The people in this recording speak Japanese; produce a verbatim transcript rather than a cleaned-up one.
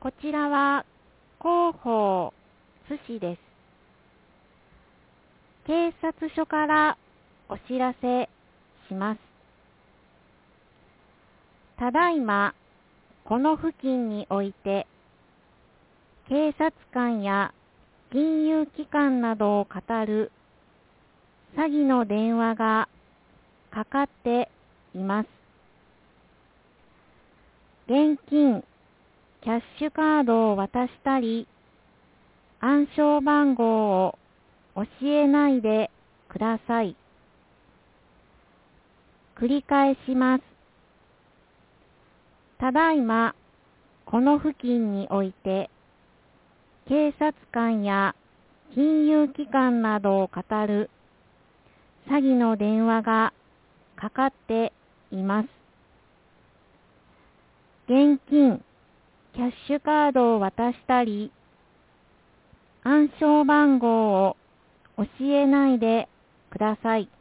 こちらは広報津市です。警察署からお知らせします。ただいまこの付近において警察官や金融機関などを語る詐欺の電話がかかっています。現金、キャッシュカードを渡したり、暗証番号を教えないでください。繰り返します。ただいまこの付近において警察官や金融機関などを語る詐欺の電話がかかっています。現金、キャッシュカードを渡したり、暗証番号を教えないでください。